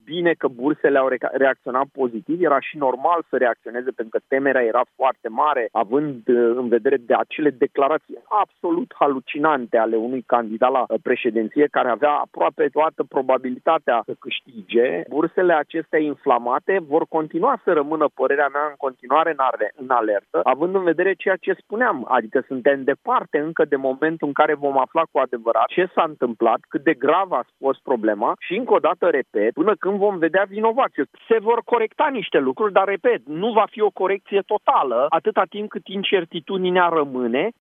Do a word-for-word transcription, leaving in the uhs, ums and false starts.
bine că bursele au reacționat pozitiv, era și normal să reacționeze pentru că temerea era foarte mare, având în vedere de acele declarații absolut halucinante ale unui candidat la președinție care avea aproape toată probabilitatea să câștige. Bursele acestea inflamate vor continua să rămână, părerea mea, în continuare în alertă, având în vedere ceea ce spuneam, adică suntem departe încă de momentul în care vom afla cu adevărat ce s-a întâmplat, cât de grav a fost problema și, încă o dată, repet, până când vom vedea vinovații. Se vor corecta niște lucruri, dar, repet, nu va fi o corecție totală atâta timp cât incertitudinea rămâne.